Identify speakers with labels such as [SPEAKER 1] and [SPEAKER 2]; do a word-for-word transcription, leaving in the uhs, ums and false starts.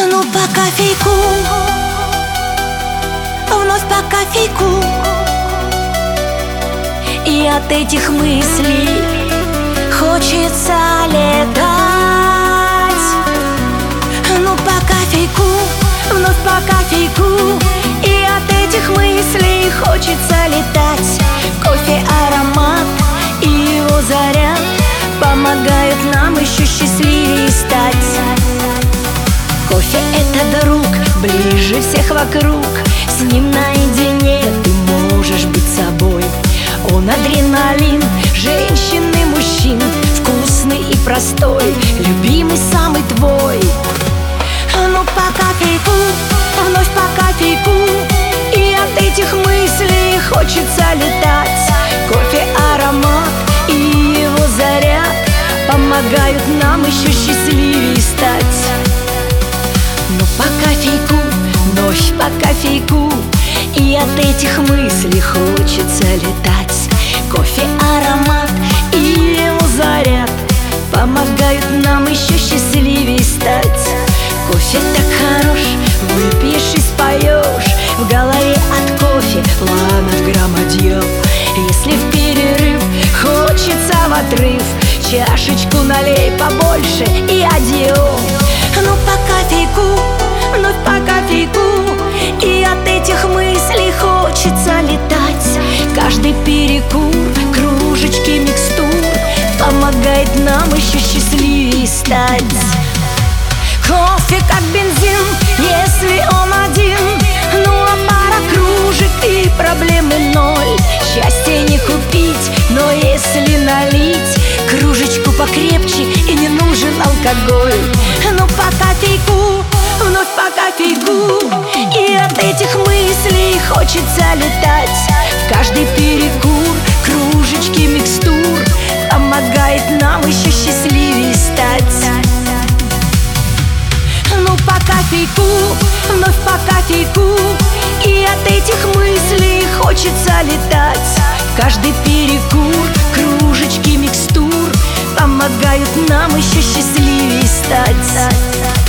[SPEAKER 1] Ну по кофейку, вновь по кофейку, и от этих мыслей хочется летать. Ну по кофейку, вновь по кофейку, и от этих мыслей хочется летать. Кофе аромат и его заряд помогают нам еще счастливее стать. Кофе — это друг, ближе всех вокруг. С ним наедине ты можешь быть собой. Он адреналин женщин и мужчин, вкусный и простой, любимый самый твой. Ну по кофейку, вновь по кофейку, и от этих мыслей хочется летать. Кофе аромат и его заряд помогают нам еще счастливее стать. Ну по кофейку, вновь по кофейку, и от этих мыслей хочется летать. Кофе аромат и его заряд помогают нам еще счастливее стать. Кофе так хорош, выпьешь и споешь, в голове от кофе планов громадье. Если в перерыв хочется в отрыв, чашечку налей побольше и адьё. Ну по кофейку, вновь по кофейку, и от этих мыслей хочется летать. Каждый перекур, кружечки микстур помогает нам еще счастливее стать. Кофе как бензин, если он один, ну а пара кружек и проблемы ноль. Счастье не купить, но если налить кружечку покрепче, и не нужен алкоголь. Ну по кофейку, вновь по кофейку, и от этих мыслей хочется летать. В каждый перекур, кружечки микстур помогает нам еще счастливее стать. Ну по кофейку, вновь по кофейку, и от этих мыслей хочется летать. В каждый перекур, кружечки микстур помогают нам еще счастливее стать.